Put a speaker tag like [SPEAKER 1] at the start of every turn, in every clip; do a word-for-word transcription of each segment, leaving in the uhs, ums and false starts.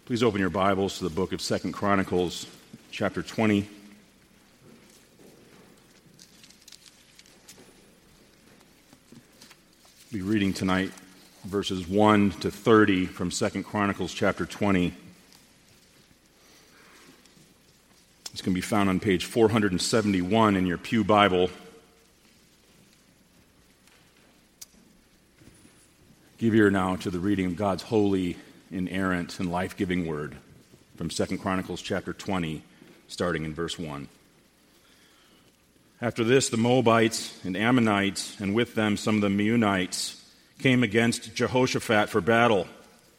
[SPEAKER 1] Please open your Bibles to the book of Second Chronicles, chapter twenty. I'll be reading tonight verses one to thirty from Second Chronicles, chapter twenty. This can be found on page four seventy-one in your Pew Bible. Give ear now to the reading of God's holy, inerrant, and life-giving word from Second Chronicles chapter twenty, starting in verse one. After this, the Moabites and Ammonites, and with them some of the Meunites, came against Jehoshaphat for battle.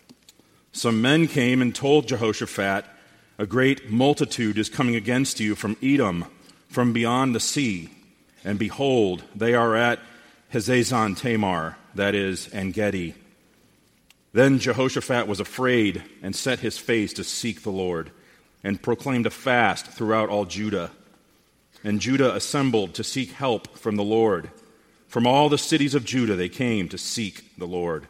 [SPEAKER 1] Some men came and told Jehoshaphat, "A great multitude is coming against you from Edom, from beyond the sea. And behold, they are at Hazazon Tamar," that is, En-Gedi. Then Jehoshaphat was afraid and set his face to seek the Lord, and proclaimed a fast throughout all Judah. And Judah assembled to seek help from the Lord. From all the cities of Judah they came to seek the Lord.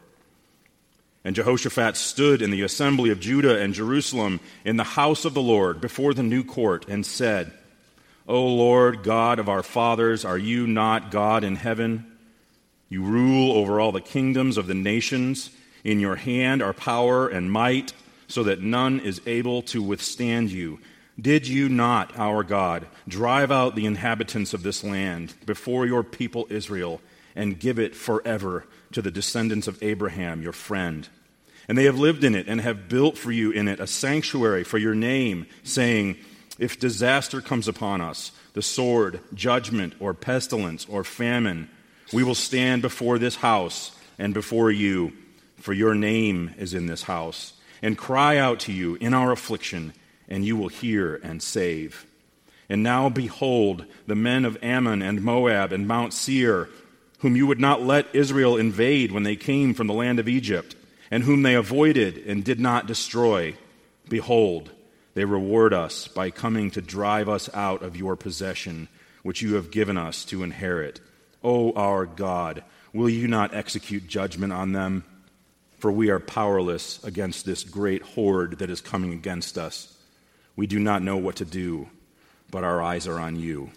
[SPEAKER 1] And Jehoshaphat stood in the assembly of Judah and Jerusalem in the house of the Lord before the new court and said, "O Lord, God of our fathers, are you not God in heaven? You rule over all the kingdoms of the nations. In your hand are power and might, so that none is able to withstand you. Did you not, our God, drive out the inhabitants of this land before your people Israel and give it forever to the descendants of Abraham, your friend? And they have lived in it and have built for you in it a sanctuary for your name, saying, 'If disaster comes upon us, the sword, judgment, or pestilence, or famine, we will stand before this house and before you, for your name is in this house, and cry out to you in our affliction, and you will hear and save.' And now behold, the men of Ammon and Moab and Mount Seir, whom you would not let Israel invade when they came from the land of Egypt, and whom they avoided and did not destroy, behold, they reward us by coming to drive us out of your possession, which you have given us to inherit. O our God, will you not execute judgment on them? For we are powerless against this great horde that is coming against us. We do not know what to do, but our eyes are on you."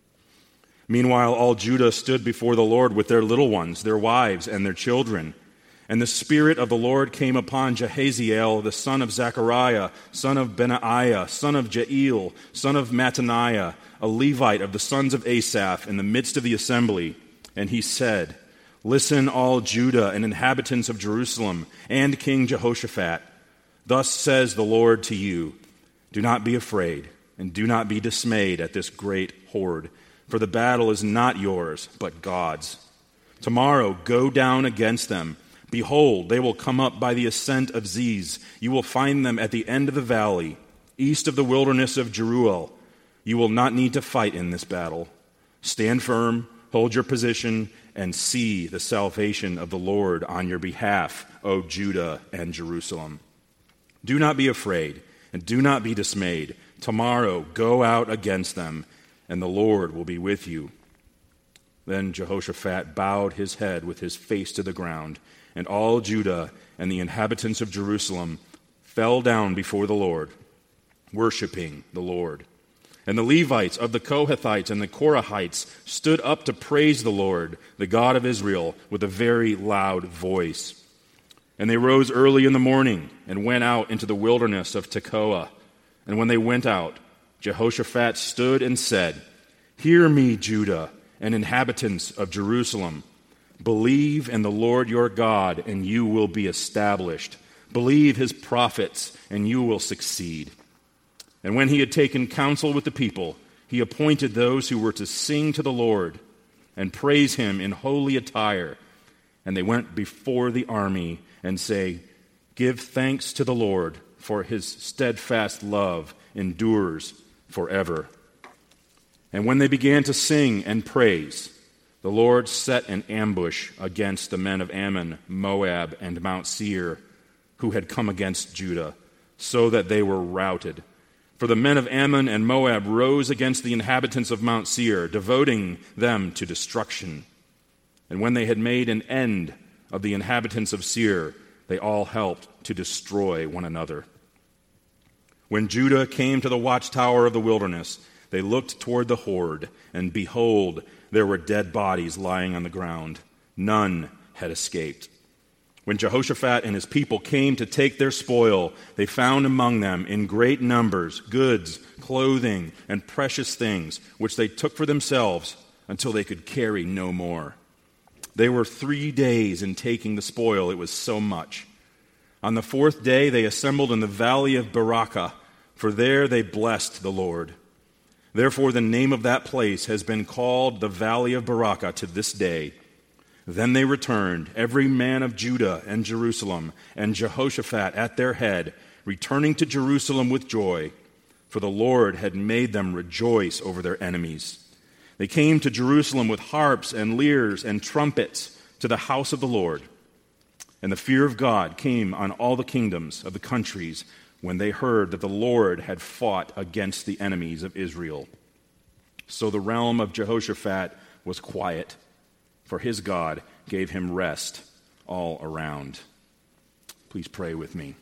[SPEAKER 1] Meanwhile, all Judah stood before the Lord with their little ones, their wives, and their children. And the Spirit of the Lord came upon Jahaziel, the son of Zechariah, son of Benaiah, son of Jael, son of Mattaniah, a Levite of the sons of Asaph, in the midst of the assembly. And he said, "Listen, all Judah and inhabitants of Jerusalem, and King Jehoshaphat. Thus says the Lord to you, do not be afraid, and do not be dismayed at this great horde, for the battle is not yours, but God's. Tomorrow go down against them. Behold, they will come up by the ascent of Ziz. You will find them at the end of the valley, east of the wilderness of Jeruel. You will not need to fight in this battle. Stand firm, hold your position, and see the salvation of the Lord on your behalf, O Judah and Jerusalem. Do not be afraid, and do not be dismayed. Tomorrow go out against them, and the Lord will be with you." Then Jehoshaphat bowed his head with his face to the ground, and all Judah and the inhabitants of Jerusalem fell down before the Lord, worshiping the Lord. And the Levites of the Kohathites and the Korahites stood up to praise the Lord, the God of Israel, with a very loud voice. And they rose early in the morning and went out into the wilderness of Tekoa. And when they went out, Jehoshaphat stood and said, "Hear me, Judah and inhabitants of Jerusalem. Believe in the Lord your God, and you will be established. Believe his prophets, and you will succeed." And when he had taken counsel with the people, he appointed those who were to sing to the Lord and praise him in holy attire. And they went before the army and say, "Give thanks to the Lord, for his steadfast love endures forever." And when they began to sing and praise, the Lord set an ambush against the men of Ammon, Moab, and Mount Seir, who had come against Judah, so that they were routed. For the men of Ammon and Moab rose against the inhabitants of Mount Seir, devoting them to destruction. And when they had made an end of the inhabitants of Seir, they all helped to destroy one another. When Judah came to the watchtower of the wilderness, they looked toward the horde, and behold, there were dead bodies lying on the ground. None had escaped. When Jehoshaphat and his people came to take their spoil, they found among them in great numbers goods, clothing, and precious things, which they took for themselves until they could carry no more. They were three days in taking the spoil. It was so much. On the fourth day they assembled in the valley of Barakah, for there they blessed the Lord. Therefore the name of that place has been called the Valley of Barakah to this day. Then they returned, every man of Judah and Jerusalem, and Jehoshaphat at their head, returning to Jerusalem with joy, for the Lord had made them rejoice over their enemies. They came to Jerusalem with harps and lyres and trumpets to the house of the Lord. And the fear of God came on all the kingdoms of the countries when they heard that the Lord had fought against the enemies of Israel. So the realm of Jehoshaphat was quiet, for his God gave him rest all around. Please pray with me.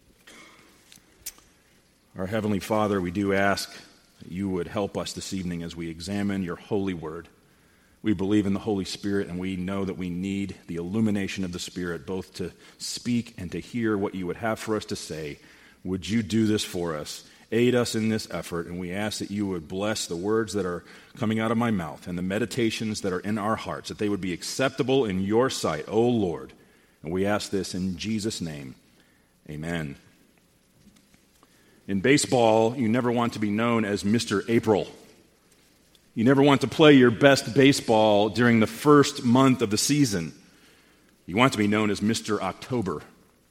[SPEAKER 1] Our Heavenly Father, we do ask that you would help us this evening as we examine your holy word. We believe in the Holy Spirit, and we know that we need the illumination of the Spirit both to speak and to hear what you would have for us to say. Would you do this for us? Aid us in this effort, and we ask that you would bless the words that are coming out of my mouth and the meditations that are in our hearts, that they would be acceptable in your sight, O Lord. And we ask this in Jesus' name. Amen. In baseball, you never want to be known as Mister April. You never want to play your best baseball during the first month of the season. You want to be known as Mister October.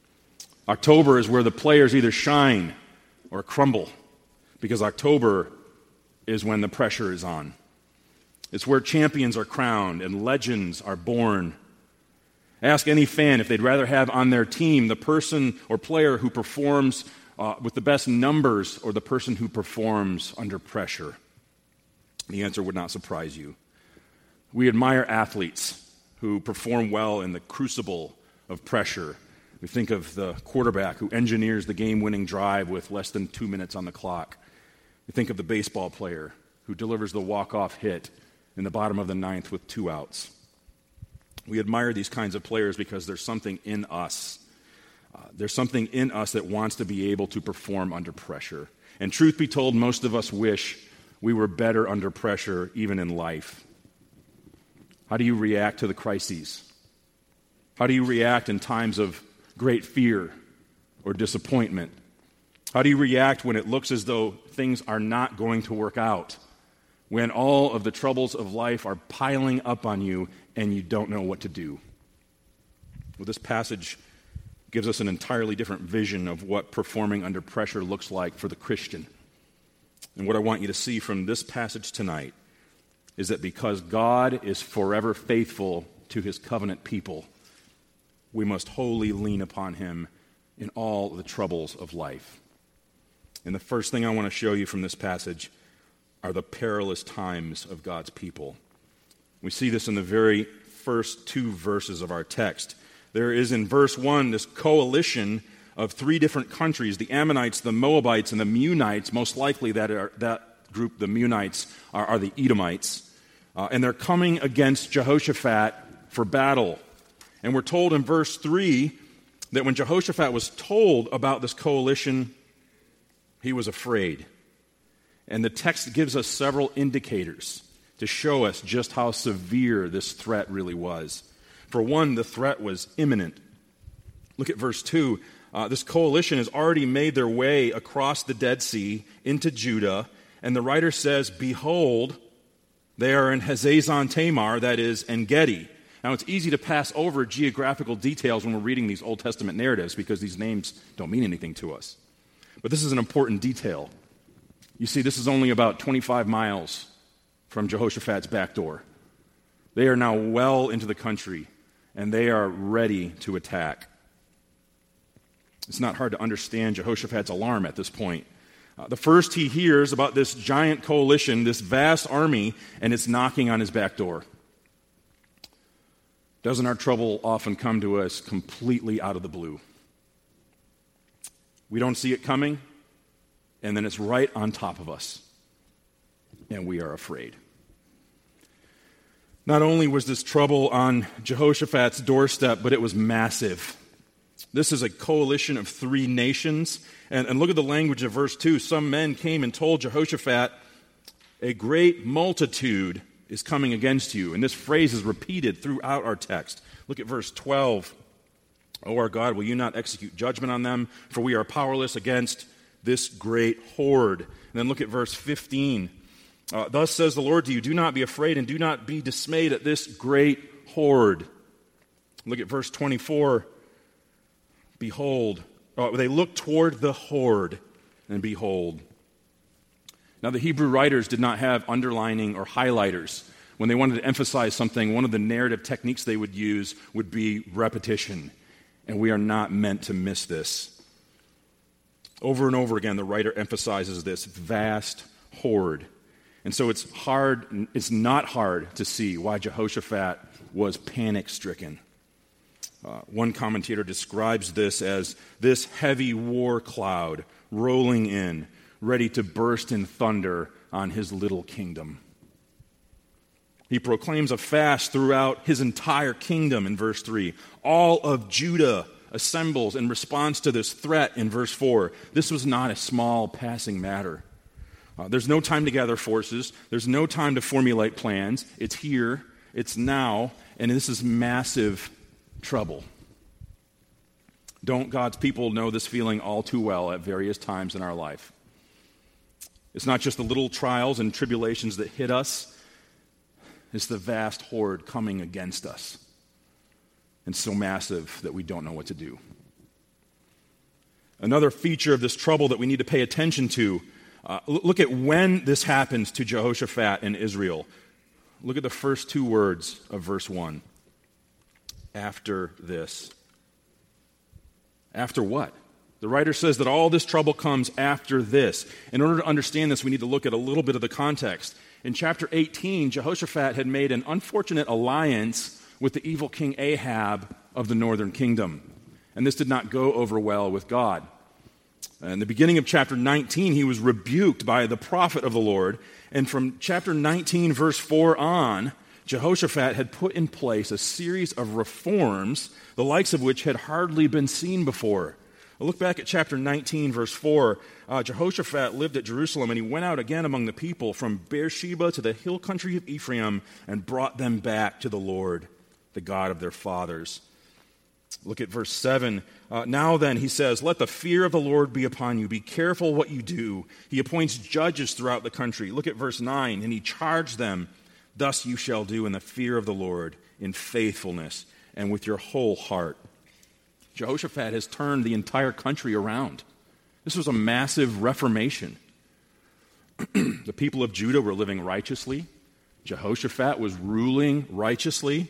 [SPEAKER 1] October is where the players either shine or crumble, because October is when the pressure is on. It's where champions are crowned and legends are born. Ask any fan if they'd rather have on their team the person or player who performs uh, with the best numbers or the person who performs under pressure. The answer would not surprise you. We admire athletes who perform well in the crucible of pressure. We think of the quarterback who engineers the game-winning drive with less than two minutes on the clock. We think of the baseball player who delivers the walk-off hit in the bottom of the ninth with two outs. We admire these kinds of players because there's something in us. Uh, there's something in us that wants to be able to perform under pressure. And truth be told, most of us wish we were better under pressure, even in life. How do you react to the crises? How do you react in times of great fear or disappointment? How do you react when it looks as though things are not going to work out? When all of the troubles of life are piling up on you and you don't know what to do? Well, this passage gives us an entirely different vision of what performing under pressure looks like for the Christian. And what I want you to see from this passage tonight is that because God is forever faithful to his covenant people, we must wholly lean upon him in all the troubles of life. And the first thing I want to show you from this passage are the perilous times of God's people. We see this in the very first two verses of our text. There is in verse one this coalition of three different countries, the Ammonites, the Moabites, and the Meunites. Most likely that are, that group, the Meunites, are, are the Edomites. Uh, and they're coming against Jehoshaphat for battle. And we're told in verse three that when Jehoshaphat was told about this coalition, he was afraid. And the text gives us several indicators to show us just how severe this threat really was. For one, the threat was imminent. Look at verse two. Uh, this coalition has already made their way across the Dead Sea into Judah, and the writer says, behold, they are in Hazazon Tamar, that is, En-Gedi. Now, it's easy to pass over geographical details when we're reading these Old Testament narratives because these names don't mean anything to us. But this is an important detail. You see, this is only about twenty-five miles from Jehoshaphat's back door. They are now well into the country, and they are ready to attack. It's not hard to understand Jehoshaphat's alarm at this point. Uh, the first he hears about this giant coalition, this vast army, and it's knocking on his back door. Doesn't our trouble often come to us completely out of the blue? We don't see it coming. and then it's right on top of us, and we are afraid. Not only was this trouble on Jehoshaphat's doorstep, but it was massive. This is a coalition of three nations. And, and look at the language of verse two. Some men came and told Jehoshaphat, a great multitude is coming against you. And this phrase is repeated throughout our text. Look at verse twelve. O our God, will you not execute judgment on them? For we are powerless against this great horde. And then look at verse fifteen. Uh, Thus says the Lord to you, do not be afraid and do not be dismayed at this great horde. Look at verse twenty-four. Behold, uh, they looked toward the horde, and behold. Now the Hebrew writers did not have underlining or highlighters. When they wanted to emphasize something, one of the narrative techniques they would use would be repetition. And we are not meant to miss this. Over and over again, the writer emphasizes this vast horde. And so it's hard, it's not hard to see why Jehoshaphat was panic-stricken. Uh, one commentator describes this as this heavy war cloud rolling in, ready to burst in thunder on his little kingdom. He proclaims a fast throughout his entire kingdom in verse three. All of Judah assembles in response to this threat in verse four. This was not a small passing matter. Uh, there's no time to gather forces. There's no time to formulate plans. It's here. It's now. And this is massive trouble. Don't God's people know this feeling all too well at various times in our life? It's not just the little trials and tribulations that hit us. It's the vast horde coming against us. And so massive that we don't know what to do. Another feature of this trouble that we need to pay attention to, uh, look at when this happens to Jehoshaphat and Israel. Look at the first two words of verse one. After this. After what? The writer says that all this trouble comes after this. In order to understand this, we need to look at a little bit of the context. In chapter eighteen, Jehoshaphat had made an unfortunate alliance with the evil king Ahab of the northern kingdom. And this did not go over well with God. In the beginning of chapter nineteen, he was rebuked by the prophet of the Lord. And from chapter nineteen, verse four on, Jehoshaphat had put in place a series of reforms, the likes of which had hardly been seen before. Look back at chapter nineteen, verse four. Uh, Jehoshaphat lived at Jerusalem, and he went out again among the people from Beersheba to the hill country of Ephraim and brought them back to the Lord, the God of their fathers. Look at verse seven. Uh, now then, he says, let the fear of the Lord be upon you. Be careful what you do. He appoints judges throughout the country. Look at verse nine. And he charged them, thus you shall do in the fear of the Lord, in faithfulness, and with your whole heart. Jehoshaphat has turned the entire country around. This was a massive reformation. The people of Judah were living righteously. Jehoshaphat was ruling righteously.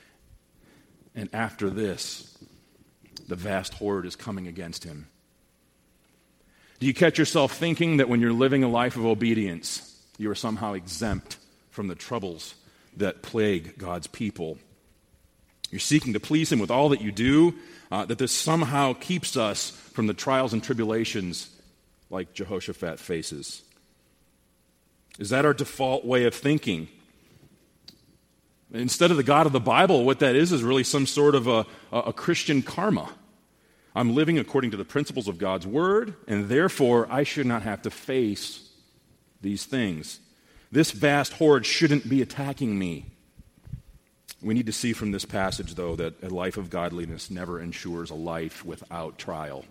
[SPEAKER 1] And after this, the vast horde is coming against him. Do you catch yourself thinking that when you're living a life of obedience, you are somehow exempt from the troubles that plague God's people? You're seeking to please him with all that you do, uh, that this somehow keeps us from the trials and tribulations like Jehoshaphat faces. Is that our default way of thinking? Instead of the God of the Bible, what that is is really some sort of a, a Christian karma. I'm living according to the principles of God's word, and therefore I should not have to face these things. This vast horde shouldn't be attacking me. We need to see from this passage, though, that a life of godliness never ensures a life without trial.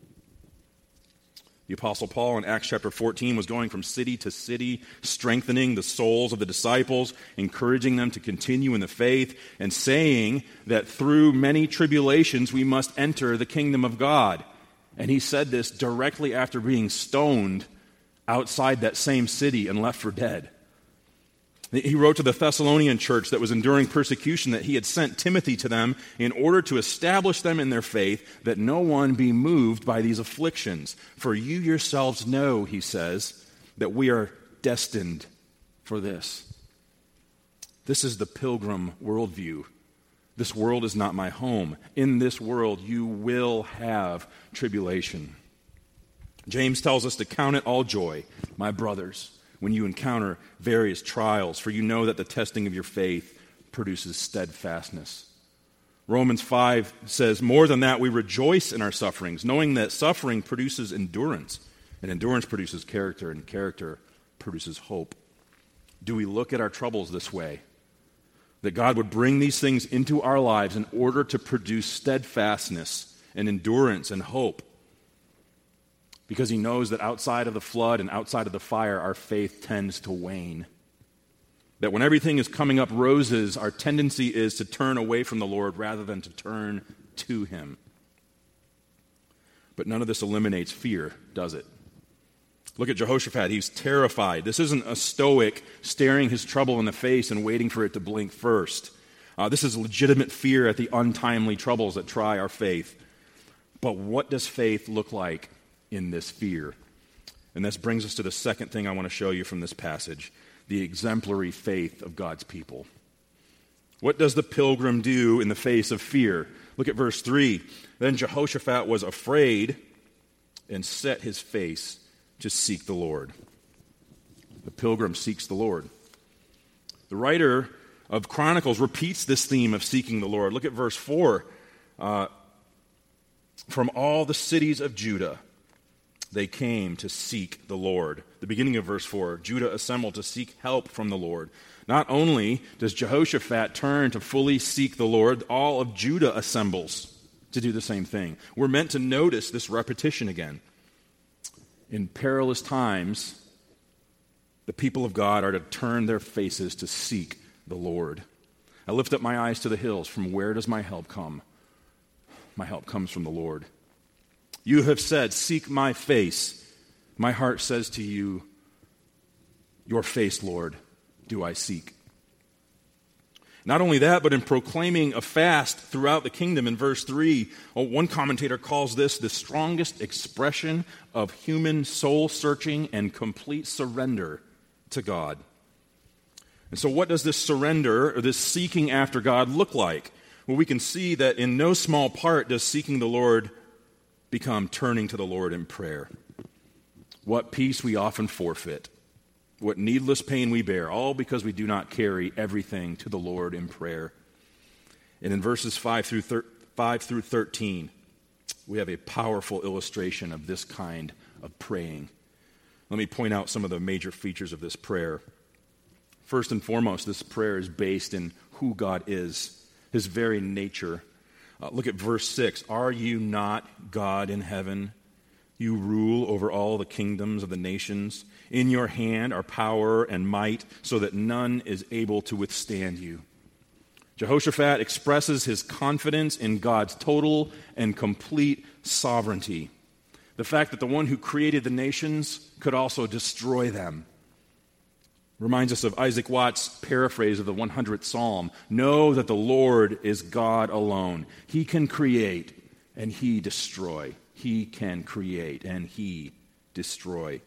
[SPEAKER 1] The Apostle Paul in Acts chapter fourteen was going from city to city, strengthening the souls of the disciples, encouraging them to continue in the faith, and saying that through many tribulations we must enter the kingdom of God. And he said this directly after being stoned outside that same city and left for dead. He wrote to the Thessalonian church that was enduring persecution that he had sent Timothy to them in order to establish them in their faith, that no one be moved by these afflictions. For you yourselves know, he says, that we are destined for this. This is the pilgrim worldview. This world is not my home. In this world, you will have tribulation. James tells us to count it all joy, my brothers, when you encounter various trials, for you know that the testing of your faith produces steadfastness. Romans five says, more than that, we rejoice in our sufferings, knowing that suffering produces endurance, and endurance produces character, and character produces hope. Do we look at our troubles this way? That God would bring these things into our lives in order to produce steadfastness and endurance and hope. Because he knows that outside of the flood and outside of the fire, our faith tends to wane. That when everything is coming up roses, our tendency is to turn away from the Lord rather than to turn to him. But none of this eliminates fear, does it? Look at Jehoshaphat. He's terrified. This isn't a stoic staring his trouble in the face and waiting for it to blink first. Uh, this is legitimate fear at the untimely troubles that try our faith. But what does faith look like in this fear? And this brings us to the second thing I want to show you from this passage, the exemplary faith of God's people. What does the pilgrim do in the face of fear? Look at verse three. Then Jehoshaphat was afraid and set his face to seek the Lord. The pilgrim seeks the Lord. The writer of Chronicles repeats this theme of seeking the Lord. Look at verse four. Uh, From all the cities of Judah, they came to seek the Lord. The beginning of verse four, Judah assembled to seek help from the Lord. Not only does Jehoshaphat turn to fully seek the Lord, all of Judah assembles to do the same thing. We're meant to notice this repetition again. In perilous times, the people of God are to turn their faces to seek the Lord. I lift up my eyes to the hills. From where does my help come? My help comes from the Lord. You have said, seek my face. My heart says to you, your face, Lord, do I seek. Not only that, but in proclaiming a fast throughout the kingdom in verse three, one commentator calls this the strongest expression of human soul-searching and complete surrender to God. And so what does this surrender or this seeking after God look like? Well, we can see that in no small part does seeking the Lord become turning to the Lord in prayer. What peace we often forfeit. What needless pain we bear, all because we do not carry everything to the Lord in prayer. And in verses five through thirteen, we have a powerful illustration of this kind of praying. Let me point out some of the major features of this prayer. First and foremost, this prayer is based in who God is, his very nature. Uh, look at verse six. Are you not God in heaven? You rule over all the kingdoms of the nations. In your hand are power and might, so that none is able to withstand you. Jehoshaphat expresses his confidence in God's total and complete sovereignty. The fact that the one who created the nations could also destroy them. Reminds us of Isaac Watts' paraphrase of the one hundredth Psalm. Know that the Lord is God alone. He can create and he destroy. He can create and he destroy.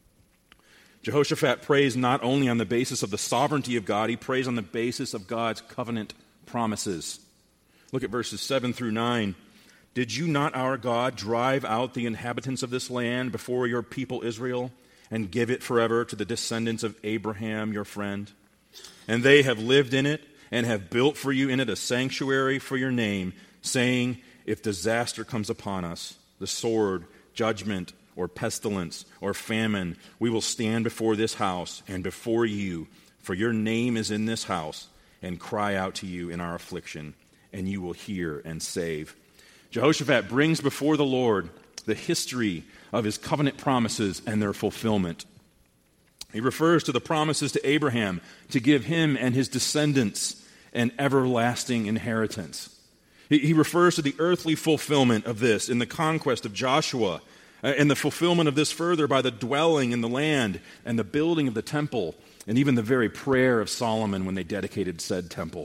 [SPEAKER 1] Jehoshaphat prays not only on the basis of the sovereignty of God, he prays on the basis of God's covenant promises. Look at verses seven through nine. Did you not, our God, drive out the inhabitants of this land before your people Israel and give it forever to the descendants of Abraham, your friend? And they have lived in it and have built for you in it a sanctuary for your name, saying, if disaster comes upon us, the sword, judgment, or pestilence, or famine, we will stand before this house and before you, for your name is in this house, and cry out to you in our affliction, and you will hear and save. Jehoshaphat brings before the Lord the history of his covenant promises and their fulfillment. He refers to the promises to Abraham to give him and his descendants an everlasting inheritance. He refers to the earthly fulfillment of this in the conquest of Joshua, and the fulfillment of this further by the dwelling in the land and the building of the temple, and even the very prayer of Solomon when they dedicated said temple.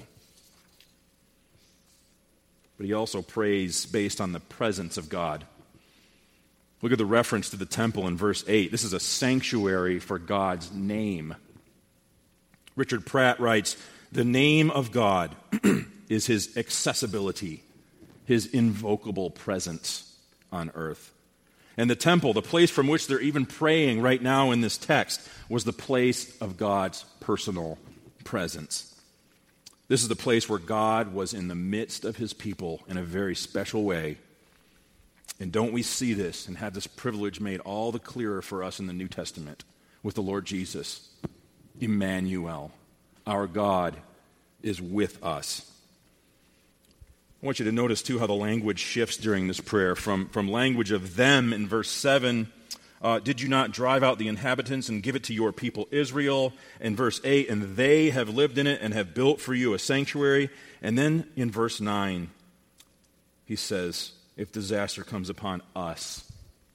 [SPEAKER 1] But he also prays based on the presence of God. Look at the reference to the temple in verse eight. This is a sanctuary for God's name. Richard Pratt writes, the name of God is his accessibility, his invocable presence on earth. And the temple, the place from which they're even praying right now in this text, was the place of God's personal presence. This is the place where God was in the midst of his people in a very special way. And don't we see this and have this privilege made all the clearer for us in the New Testament with the Lord Jesus? Emmanuel, our God, is with us. I want you to notice, too, how the language shifts during this prayer from, from language of them in verse seven. Uh, did you not drive out the inhabitants and give it to your people Israel? In verse eight, and they have lived in it and have built for you a sanctuary. And then in verse nine, he says, if disaster comes upon us,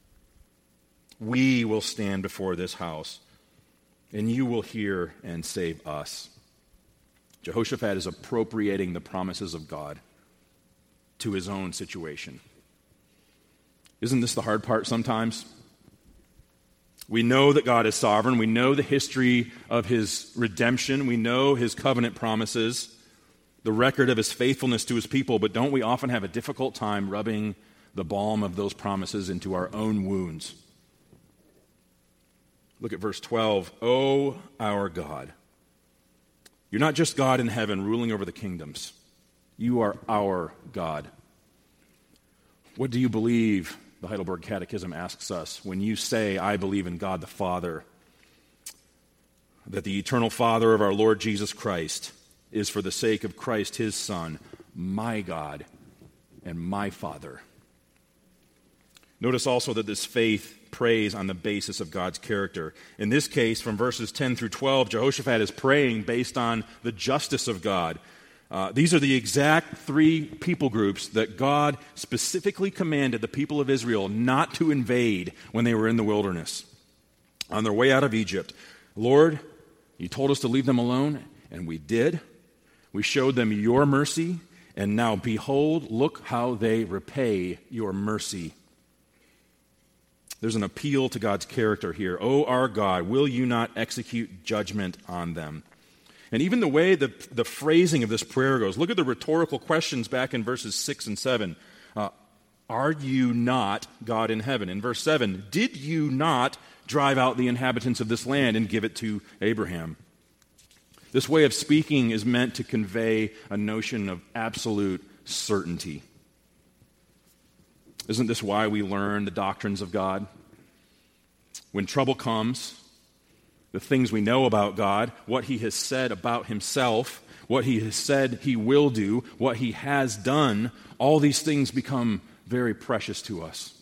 [SPEAKER 1] we will stand before this house, and you will hear and save us. Jehoshaphat is appropriating the promises of God to his own situation. Isn't this the hard part sometimes? We know that God is sovereign. We know the history of his redemption. We know his covenant promises, the record of his faithfulness to his people, but don't we often have a difficult time rubbing the balm of those promises into our own wounds? Look at verse twelve. O our God, you're not just God in heaven ruling over the kingdoms. You are our God. What do you believe, the Heidelberg Catechism asks us, when you say, I believe in God the Father, that the eternal Father of our Lord Jesus Christ is, for the sake of Christ his Son, my God and my Father? Notice also that this faith prays on the basis of God's character. In this case, from verses ten through twelve, Jehoshaphat is praying based on the justice of God. Uh, these are the exact three people groups that God specifically commanded the people of Israel not to invade when they were in the wilderness, on their way out of Egypt. Lord, you told us to leave them alone, and we did. We showed them your mercy, and now behold, look how they repay your mercy. There's an appeal to God's character here. O our God, will you not execute judgment on them? And even the way the, the phrasing of this prayer goes, look at the rhetorical questions back in verses six and seven. Uh, are you not God in heaven? In verse seven, did you not drive out the inhabitants of this land and give it to Abraham? This way of speaking is meant to convey a notion of absolute certainty. Isn't this why we learn the doctrines of God? When trouble comes, the things we know about God, what he has said about himself, what he has said he will do, what he has done, all these things become very precious to us.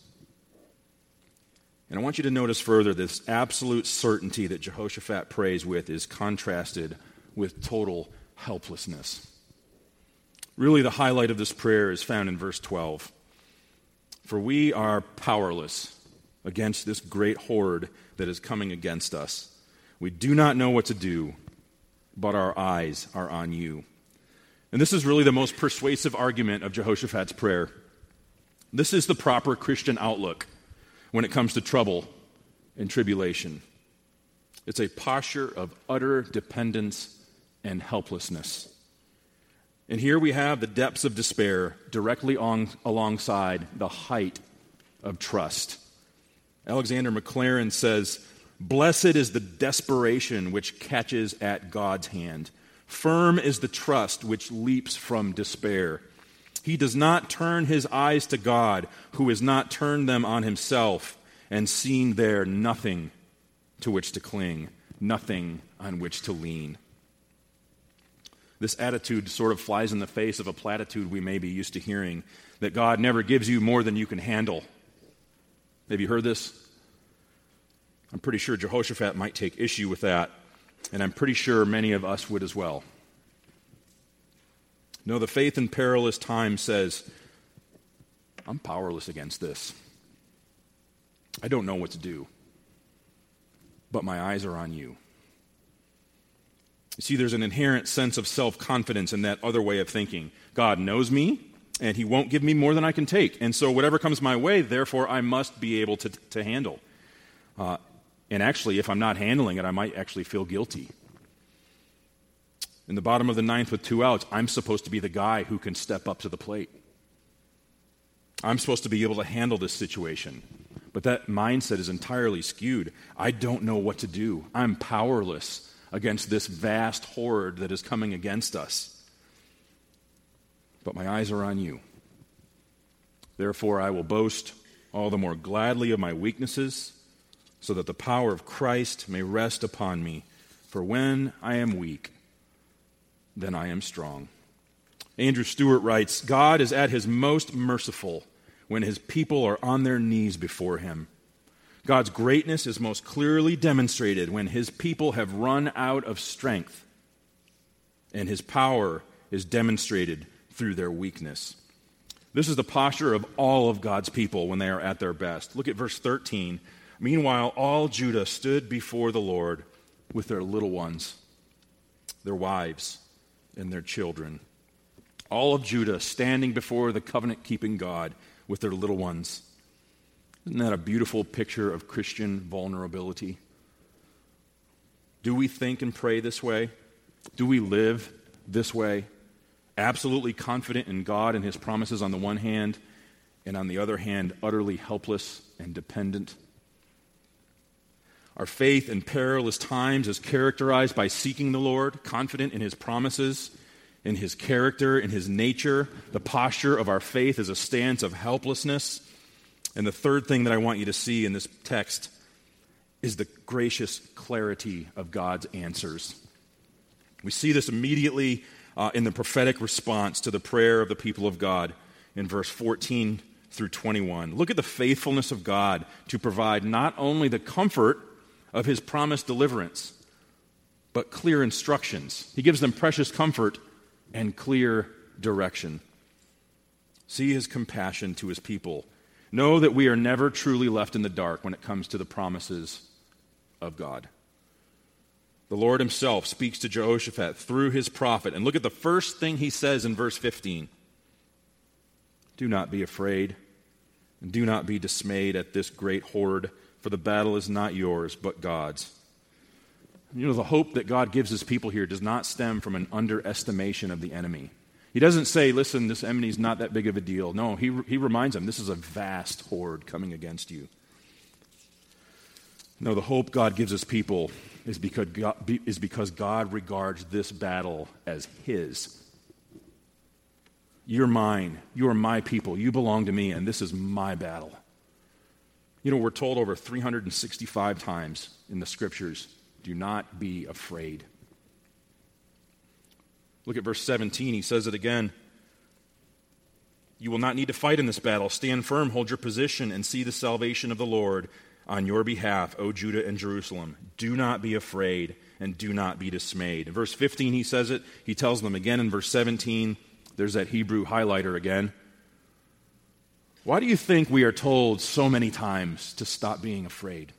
[SPEAKER 1] And I want you to notice further this absolute certainty that Jehoshaphat prays with is contrasted with total helplessness. Really, the highlight of this prayer is found in verse twelve. For we are powerless against this great horde that is coming against us. We do not know what to do, but our eyes are on you. And this is really the most persuasive argument of Jehoshaphat's prayer. This is the proper Christian outlook when it comes to trouble and tribulation. It's a posture of utter dependence and helplessness. And here we have the depths of despair directly on, alongside the height of trust. Alexander Maclaren says, blessed is the desperation which catches at God's hand. Firm is the trust which leaps from despair. He does not turn his eyes to God, who has not turned them on himself and seen there nothing to which to cling, nothing on which to lean. This attitude sort of flies in the face of a platitude we may be used to hearing, that God never gives you more than you can handle. Have you heard this? I'm pretty sure Jehoshaphat might take issue with that, and I'm pretty sure many of us would as well. No, the faith in perilous times says, I'm powerless against this. I don't know what to do, but my eyes are on you. You see, there's an inherent sense of self-confidence in that other way of thinking. God knows me, and he won't give me more than I can take. And so whatever comes my way, therefore, I must be able to, to handle. Uh, and actually, if I'm not handling it, I might actually feel guilty. In the bottom of the ninth with two outs, I'm supposed to be the guy who can step up to the plate. I'm supposed to be able to handle this situation. But that mindset is entirely skewed. I don't know what to do. I'm powerless against this vast horde that is coming against us. But my eyes are on you. Therefore, I will boast all the more gladly of my weaknesses, so that the power of Christ may rest upon me. For when I am weak, then I am strong. Andrew Stewart writes, God is at his most merciful when his people are on their knees before him. God's greatness is most clearly demonstrated when his people have run out of strength, and his power is demonstrated through their weakness. This is the posture of all of God's people when they are at their best. Look at verse thirteen. Meanwhile, all Judah stood before the Lord with their little ones, their wives, and their children. All of Judah standing before the covenant-keeping God with their little ones. Isn't that a beautiful picture of Christian vulnerability? Do we think and pray this way? Do we live this way? Absolutely confident in God and his promises on the one hand, and on the other hand, utterly helpless and dependent. Our faith in perilous times is characterized by seeking the Lord, confident in his promises, in his character, in his nature. The posture of our faith is a stance of helplessness. And the third thing that I want you to see in this text is the gracious clarity of God's answers. We see this immediately uh, in the prophetic response to the prayer of the people of God in verse fourteen through twenty-one. Look at the faithfulness of God to provide not only the comfort of his promised deliverance, but clear instructions. He gives them precious comfort and clear direction. See his compassion to his people. Know that we are never truly left in the dark when it comes to the promises of God. The Lord himself speaks to Jehoshaphat through his prophet. And look at the first thing he says in verse fifteen. Do not be afraid, and do not be dismayed at this great horde, for the battle is not yours, but God's. You know, the hope that God gives his people here does not stem from an underestimation of the enemy. He doesn't say, listen, this enemy is not that big of a deal. No, he, he reminds them, this is a vast horde coming against you. No, the hope God gives his people is because God, is because God regards this battle as his. You're mine. You are my people. You belong to me, and this is my battle. You know, we're told over three hundred sixty-five times in the scriptures, do not be afraid. Look at verse seventeen. He says it again. You will not need to fight in this battle. Stand firm, hold your position, and see the salvation of the Lord on your behalf, O Judah and Jerusalem. Do not be afraid, and do not be dismayed. In verse fifteen, he says it. He tells them again in verse seventeen. There's that Hebrew highlighter again. Why do you think we are told so many times to stop being afraid?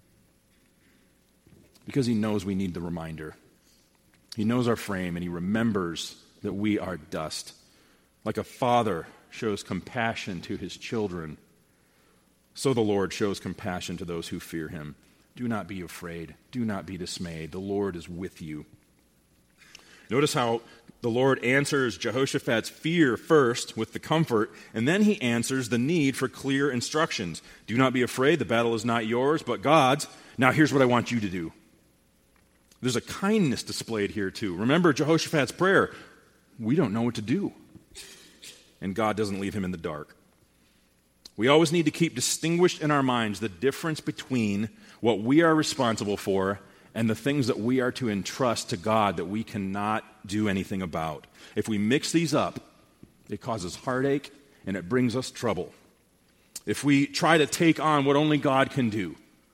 [SPEAKER 1] Because he knows we need the reminder. He knows our frame, and he remembers that we are dust. Like a father shows compassion to his children, so the Lord shows compassion to those who fear him. Do not be afraid. Do not be dismayed. The Lord is with you. Notice how the Lord answers Jehoshaphat's fear first with the comfort, and then he answers the need for clear instructions. Do not be afraid. The battle is not yours, but God's. Now here's what I want you to do. There's a kindness displayed here too. Remember Jehoshaphat's prayer. We don't know what to do. And God doesn't leave him in the dark. We always need to keep distinguished in our minds the difference between what we are responsible for and the things that we are to entrust to God that we cannot do anything about. If we mix these up, it causes heartache and it brings us trouble. If we try to take on what only God can do,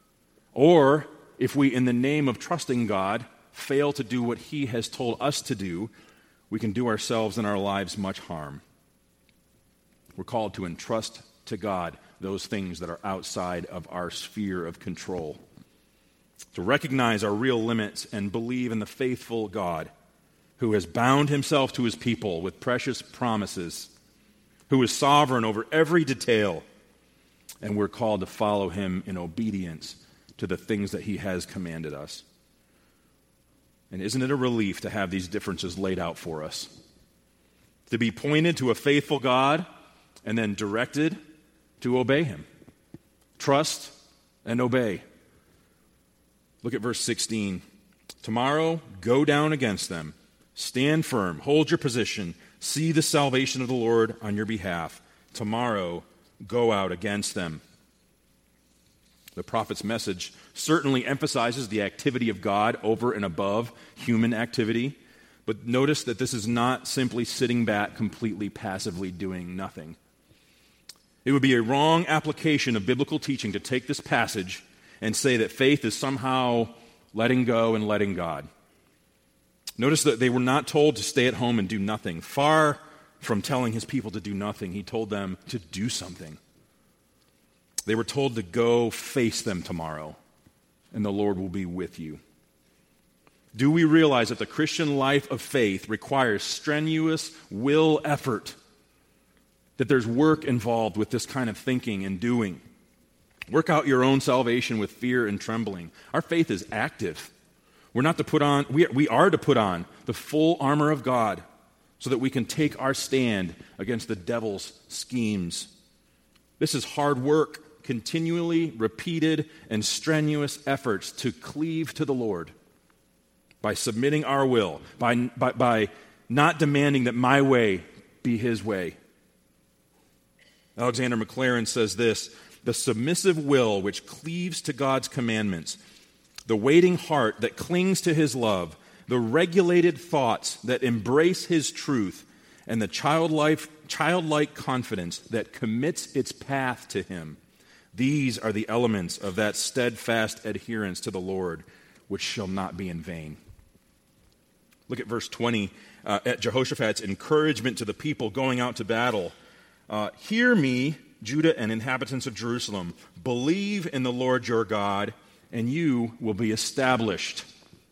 [SPEAKER 1] or if we, in the name of trusting God, fail to do what he has told us to do, we can do ourselves and our lives much harm. We're called to entrust to God those things that are outside of our sphere of control. To recognize our real limits and believe in the faithful God who has bound himself to his people with precious promises, who is sovereign over every detail, and we're called to follow him in obedience to the things that he has commanded us. And isn't it a relief to have these differences laid out for us? To be pointed to a faithful God and then directed to obey him. Trust and obey. Look at verse sixteen. Tomorrow, go down against them. Stand firm. Hold your position. See the salvation of the Lord on your behalf. Tomorrow, go out against them. The prophet's message certainly emphasizes the activity of God over and above human activity. But notice that this is not simply sitting back completely passively doing nothing. It would be a wrong application of biblical teaching to take this passage and say that faith is somehow letting go and letting God. Notice that they were not told to stay at home and do nothing. Far from telling his people to do nothing, he told them to do something. They were told to go face them tomorrow, and the Lord will be with you. Do we realize that the Christian life of faith requires strenuous will effort? That there's work involved with this kind of thinking and doing. Work out your own salvation with fear and trembling. Our faith is active. We're not to put on, we we are to put on the full armor of God so that we can take our stand against the devil's schemes. This is hard work, continually repeated and strenuous efforts to cleave to the Lord by submitting our will, by, by, by not demanding that my way be his way. Alexander Maclaren says this: the submissive will which cleaves to God's commandments, the waiting heart that clings to his love, the regulated thoughts that embrace his truth, and the childlike, childlike confidence that commits its path to him. These are the elements of that steadfast adherence to the Lord, which shall not be in vain. Look at verse twenty, uh, at Jehoshaphat's encouragement to the people going out to battle. Uh, Hear me, Judah and inhabitants of Jerusalem. Believe in the Lord your God, and you will be established.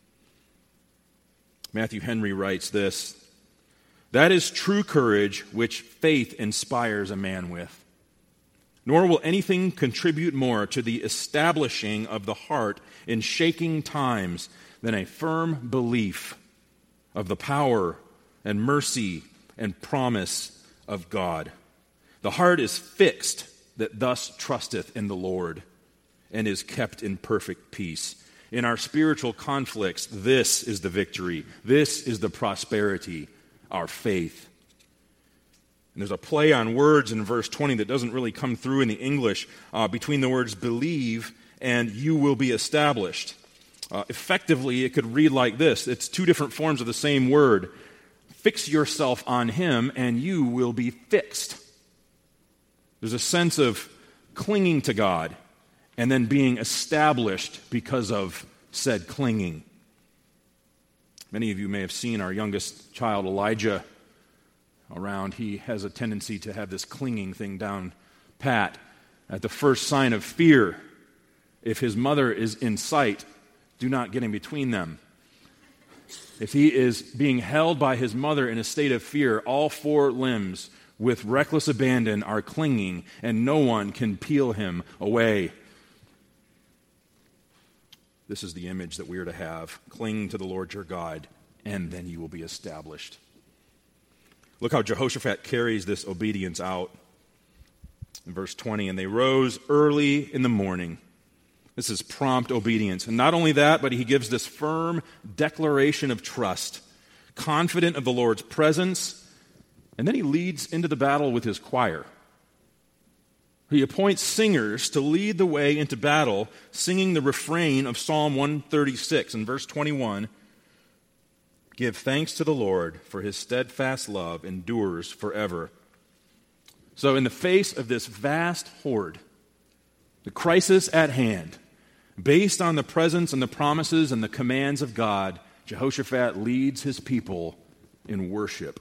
[SPEAKER 1] Matthew Henry writes this: that is true courage which faith inspires a man with. Nor will anything contribute more to the establishing of the heart in shaking times than a firm belief of the power and mercy and promise of God. The heart is fixed that thus trusteth in the Lord and is kept in perfect peace. In our spiritual conflicts, this is the victory. This is the prosperity, our faith. And there's a play on words in verse twenty that doesn't really come through in the English uh, between the words believe and you will be established. Uh, effectively, it could read like this. It's two different forms of the same word. Fix yourself on him and you will be fixed. There's a sense of clinging to God and then being established because of said clinging. Many of you may have seen our youngest child, Elijah, around. He has a tendency to have this clinging thing down pat. At the first sign of fear, if his mother is in sight, do not get in between them. If he is being held by his mother in a state of fear, all four limbs with reckless abandon are clinging, and no one can peel him away. This is the image that we are to have. Cling to the Lord your God, and then you will be established. Look how Jehoshaphat carries this obedience out. In verse twenty, and they rose early in the morning. This is prompt obedience. And not only that, but he gives this firm declaration of trust, confident of the Lord's presence. And then he leads into the battle with his choir. He appoints singers to lead the way into battle, singing the refrain of Psalm one thirty-six in verse twenty-one. Give thanks to the Lord, for his steadfast love endures forever. So in the face of this vast horde, the crisis at hand, based on the presence and the promises and the commands of God, Jehoshaphat leads his people in worship.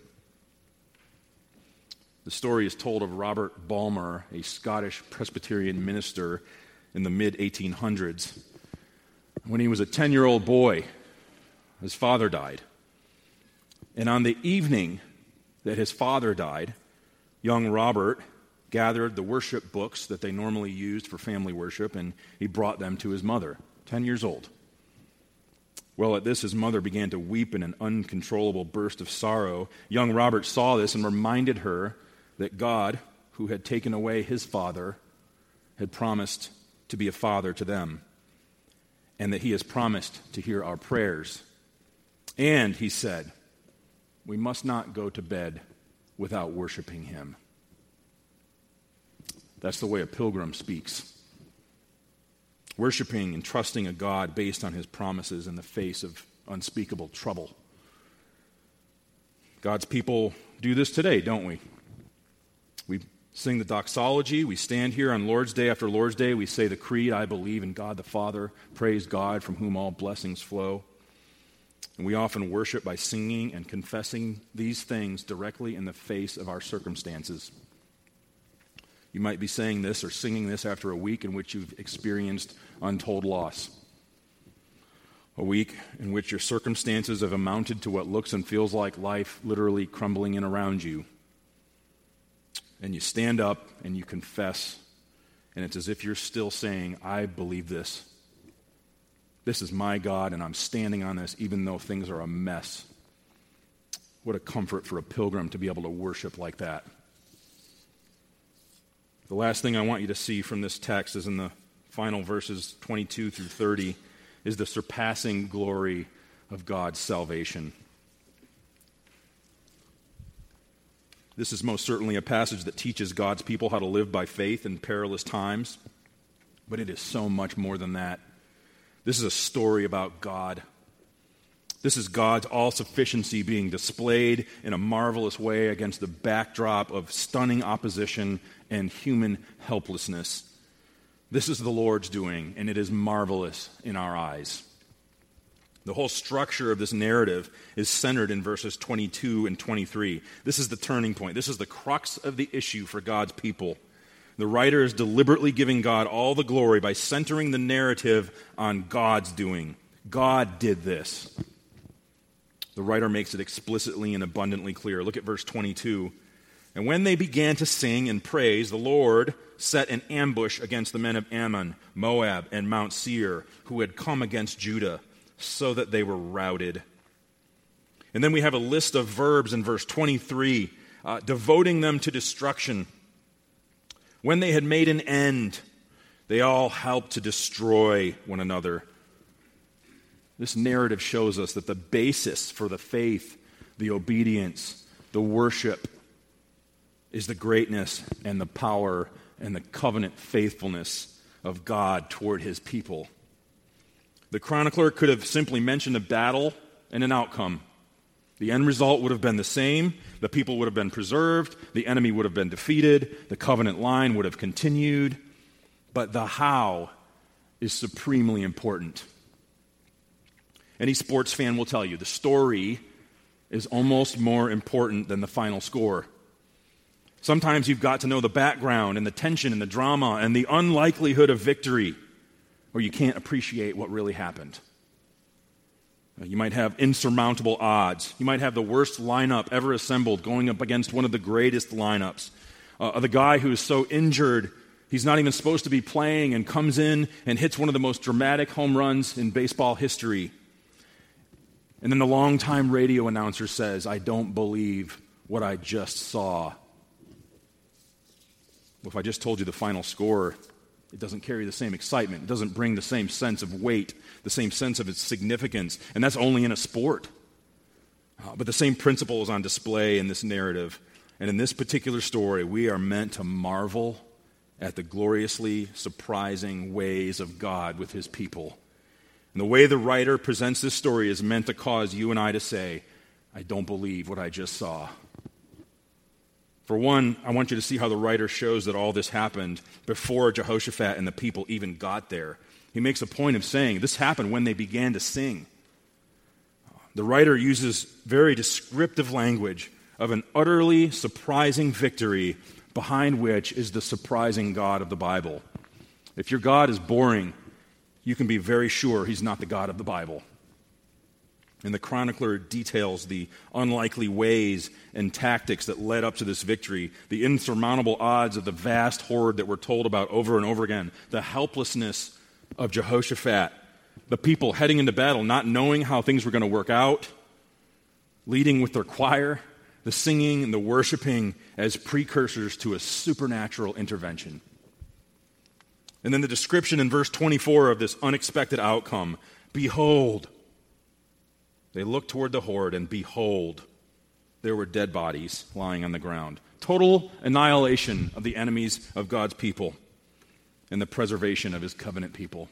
[SPEAKER 1] The story is told of Robert Balmer, a Scottish Presbyterian minister in the mid eighteen hundreds. When he was a ten-year-old boy, his father died. And on the evening that his father died, young Robert gathered the worship books that they normally used for family worship, and he brought them to his mother, ten years old. Well, at this, his mother began to weep in an uncontrollable burst of sorrow. Young Robert saw this and reminded her that God, who had taken away his father, had promised to be a father to them, and that he has promised to hear our prayers. And he said, we must not go to bed without worshiping him. That's the way a pilgrim speaks. Worshiping and trusting a God based on his promises in the face of unspeakable trouble. God's people do this today, don't we? We sing the doxology. We stand here on Lord's Day after Lord's Day. We say the creed, I believe in God the Father. Praise God from whom all blessings flow. And we often worship by singing and confessing these things directly in the face of our circumstances. You might be saying this or singing this after a week in which you've experienced untold loss. A week in which your circumstances have amounted to what looks and feels like life literally crumbling in around you. And you stand up and you confess, and it's as if you're still saying, I believe this. This is my God, and I'm standing on this even though things are a mess. What a comfort for a pilgrim to be able to worship like that. The last thing I want you to see from this text is in the final verses twenty-two through thirty is the surpassing glory of God's salvation. This is most certainly a passage that teaches God's people how to live by faith in perilous times, but it is so much more than that. This is a story about God. This is God's all-sufficiency being displayed in a marvelous way against the backdrop of stunning opposition and human helplessness. This is the Lord's doing, and it is marvelous in our eyes. The whole structure of this narrative is centered in verses twenty-two and twenty-three. This is the turning point. This is the crux of the issue for God's people. The writer is deliberately giving God all the glory by centering the narrative on God's doing. God did this. The writer makes it explicitly and abundantly clear. Look at verse twenty-two. And when they began to sing and praise, the Lord set an ambush against the men of Ammon, Moab, and Mount Seir, who had come against Judah, so that they were routed. And then we have a list of verbs in verse twenty-three, uh, devoting them to destruction. When they had made an end, they all helped to destroy one another. This narrative shows us that the basis for the faith, the obedience, the worship is the greatness and the power and the covenant faithfulness of God toward his people. The chronicler could have simply mentioned a battle and an outcome. The end result would have been the same. The people would have been preserved. The enemy would have been defeated. The covenant line would have continued. But the how is supremely important. Any sports fan will tell you the story is almost more important than the final score. Sometimes you've got to know the background and the tension and the drama and the unlikelihood of victory, or you can't appreciate what really happened. You might have insurmountable odds. You might have the worst lineup ever assembled going up against one of the greatest lineups. Uh, the guy who is so injured, he's not even supposed to be playing and comes in and hits one of the most dramatic home runs in baseball history. And then the longtime radio announcer says, I don't believe what I just saw. Well, if I just told you the final score, it doesn't carry the same excitement. It doesn't bring the same sense of weight, the same sense of its significance. And that's only in a sport. Uh, but the same principle is on display in this narrative. And in this particular story, we are meant to marvel at the gloriously surprising ways of God with his people. And the way the writer presents this story is meant to cause you and I to say, I don't believe what I just saw. For one, I want you to see how the writer shows that all this happened before Jehoshaphat and the people even got there. He makes a point of saying this happened when they began to sing. The writer uses very descriptive language of an utterly surprising victory behind which is the surprising God of the Bible. If your God is boring, you can be very sure he's not the God of the Bible. And the chronicler details the unlikely ways and tactics that led up to this victory, the insurmountable odds of the vast horde that we're told about over and over again, the helplessness of Jehoshaphat, the people heading into battle not knowing how things were going to work out, leading with their choir, the singing and the worshiping as precursors to a supernatural intervention. And then the description in verse twenty-four of this unexpected outcome. Behold, they looked toward the horde, and behold, there were dead bodies lying on the ground. Total annihilation of the enemies of God's people and the preservation of his covenant people.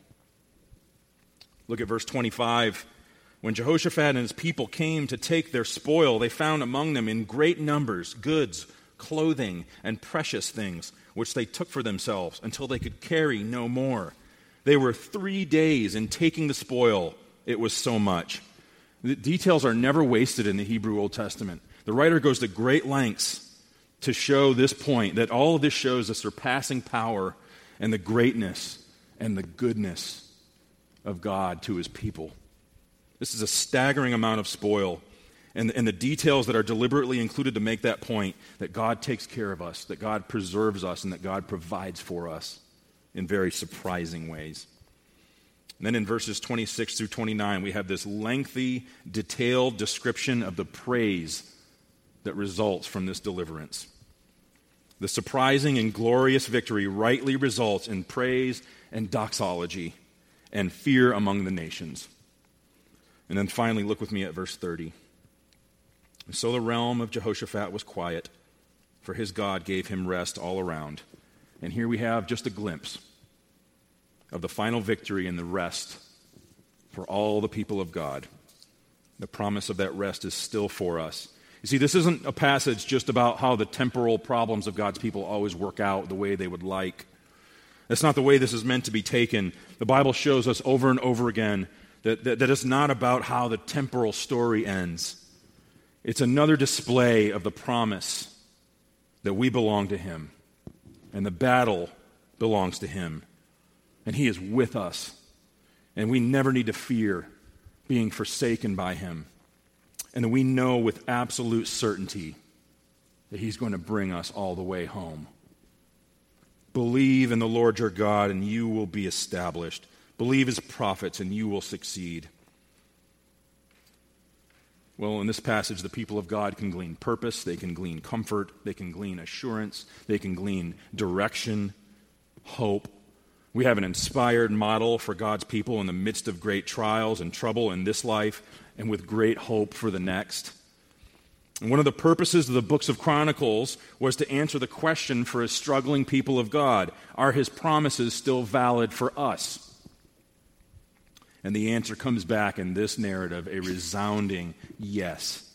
[SPEAKER 1] Look at verse twenty-five. When Jehoshaphat and his people came to take their spoil, they found among them in great numbers goods, clothing, and precious things, which they took for themselves until they could carry no more. They were three days in taking the spoil. It was so much. The details are never wasted in the Hebrew Old Testament. The writer goes to great lengths to show this point, that all of this shows the surpassing power and the greatness and the goodness of God to his people. This is a staggering amount of spoil. And, and the details that are deliberately included to make that point, that God takes care of us, that God preserves us, and that God provides for us in very surprising ways. And then in verses twenty-six through twenty-nine, we have this lengthy, detailed description of the praise that results from this deliverance. The surprising and glorious victory rightly results in praise and doxology and fear among the nations. And then finally, look with me at verse thirty. And so the realm of Jehoshaphat was quiet, for his God gave him rest all around. And here we have just a glimpse of the final victory and the rest for all the people of God. The promise of that rest is still for us. You see, this isn't a passage just about how the temporal problems of God's people always work out the way they would like. That's not the way this is meant to be taken. The Bible shows us over and over again that, that, that it's not about how the temporal story ends. It's another display of the promise that we belong to him, and the battle belongs to him, and he is with us, and we never need to fear being forsaken by him, and that we know with absolute certainty that he's going to bring us all the way home. Believe in the Lord your God, and you will be established. Believe his prophets, and you will succeed. Well, in this passage, the people of God can glean purpose, they can glean comfort, they can glean assurance, they can glean direction, hope. We have an inspired model for God's people in the midst of great trials and trouble in this life, and with great hope for the next. And one of the purposes of the books of Chronicles was to answer the question for a struggling people of God: are his promises still valid for us? And the answer comes back in this narrative, a resounding yes.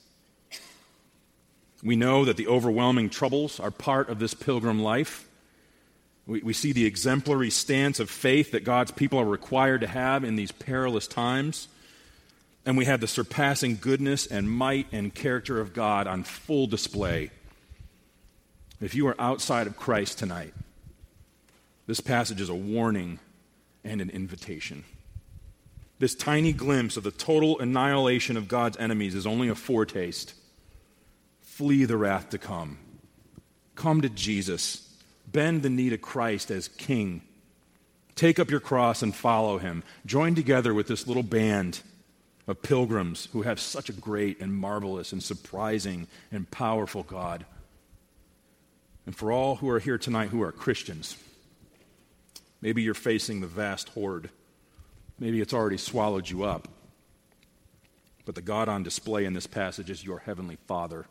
[SPEAKER 1] We know that the overwhelming troubles are part of this pilgrim life. We, we see the exemplary stance of faith that God's people are required to have in these perilous times. And we have the surpassing goodness and might and character of God on full display. If you are outside of Christ tonight, this passage is a warning and an invitation. This tiny glimpse of the total annihilation of God's enemies is only a foretaste. Flee the wrath to come. Come to Jesus. Bend the knee to Christ as King. Take up your cross and follow him. Join together with this little band of pilgrims who have such a great and marvelous and surprising and powerful God. And for all who are here tonight who are Christians, maybe you're facing the vast horde. Maybe it's already swallowed you up. But the God on display in this passage is your heavenly Father.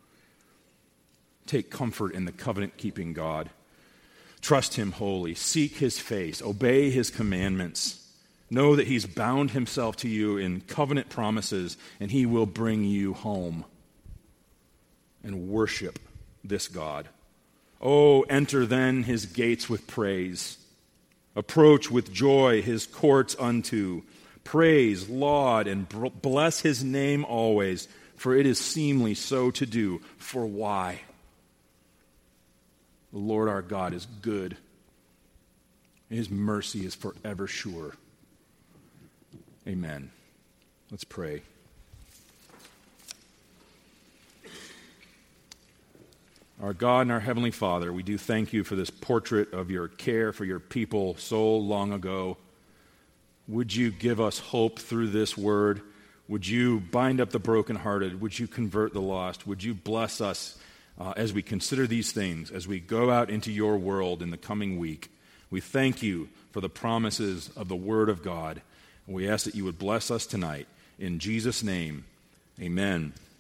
[SPEAKER 1] Take comfort in the covenant-keeping God. Trust him wholly. Seek his face. Obey his commandments. Know that he's bound himself to you in covenant promises, and he will bring you home. And worship this God. Oh, enter then his gates with praise. Approach with joy his courts unto. Praise, laud, and bless his name always, for it is seemly so to do. For why? The Lord our God is good. His mercy is forever sure. Amen. Let's pray. Our God and our Heavenly Father, we do thank you for this portrait of your care for your people so long ago. Would you give us hope through this word? Would you bind up the brokenhearted? Would you convert the lost? Would you bless us uh, as we consider these things, as we go out into your world in the coming week? We thank you for the promises of the Word of God. And we ask that you would bless us tonight. In Jesus' name, amen.